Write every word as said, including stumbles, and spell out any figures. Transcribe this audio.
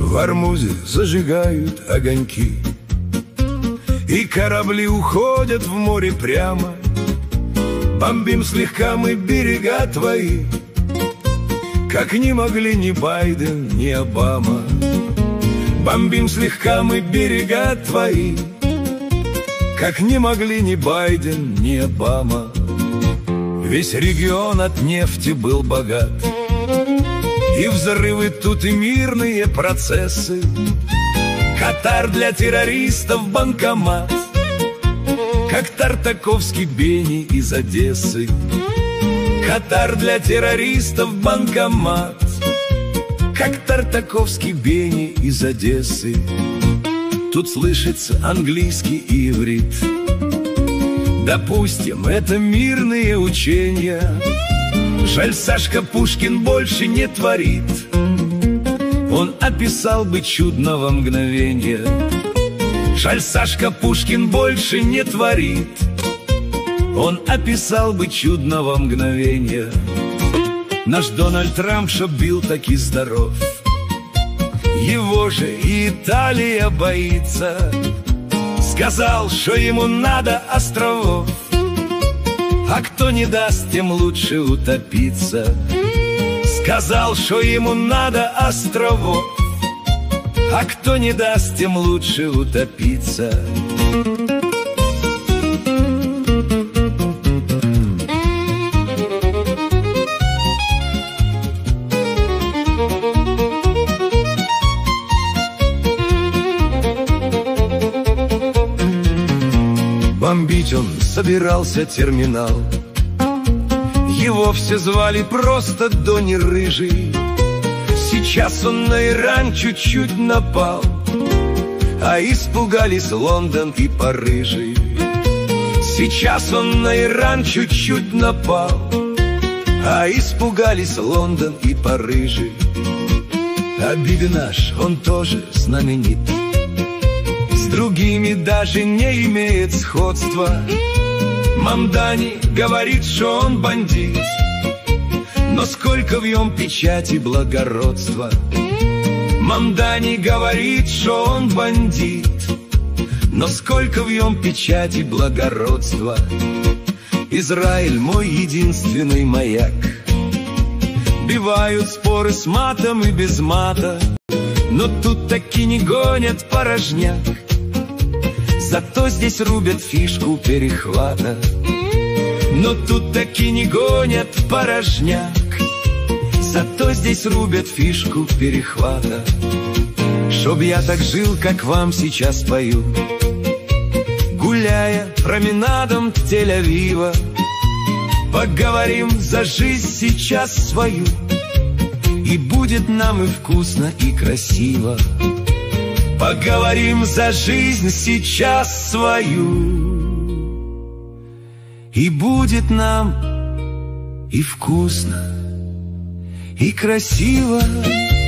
В Армузе зажигают огоньки, и корабли уходят в море прямо. Бомбим слегка мы берега твои, как не могли ни Байден, ни Обама. Бомбим слегка мы берега твои, как не могли ни Байден, ни Обама. Весь регион от нефти был богат, и взрывы тут, и мирные процессы. Катар для террористов банкомат, как Тартаковский Бенни из Одессы. Катар для террористов банкомат, как Тартаковский Бенни из Одессы. Тут слышится английский и иврит. Допустим, это мирные учения. Жаль, Сашка Пушкин больше не творит. Он описал бы чудного мгновения. Жаль, Сашка Пушкин больше не творит. Он описал бы чудного мгновения. Наш Дональд Трамп, чтоб бил таки здоров, его же и Италия боится. Сказал, что ему надо островов, а кто не даст, тем лучше утопиться. Сказал, что ему надо островов, а кто не даст, тем лучше утопиться. Бомбить он собирался терминал. Его все звали просто Донни Рыжий. Сейчас он на Иран чуть-чуть напал, а испугались Лондон и Париж. Сейчас он на Иран чуть-чуть напал, а испугались Лондон и Париж. А Биби наш, он тоже знаменит, с другими даже не имеет сходства. Мамдани говорит, что он бандит, но сколько в нем печати благородства. Мамдани говорит, что он бандит, но сколько в нем печати благородства. Израиль мой единственный маяк. Бивают споры с матом и без мата, но тут таки не гонят порожняк. Зато здесь рубят фишку перехвата, но тут таки не гонят порожняк. Зато здесь рубят фишку перехвата. Чтоб я так жил, как вам сейчас пою, гуляя променадом Тель-Авива, поговорим за жизнь сейчас свою, и будет нам и вкусно, и красиво. Поговорим за жизнь сейчас свою, и будет нам и вкусно, и красиво.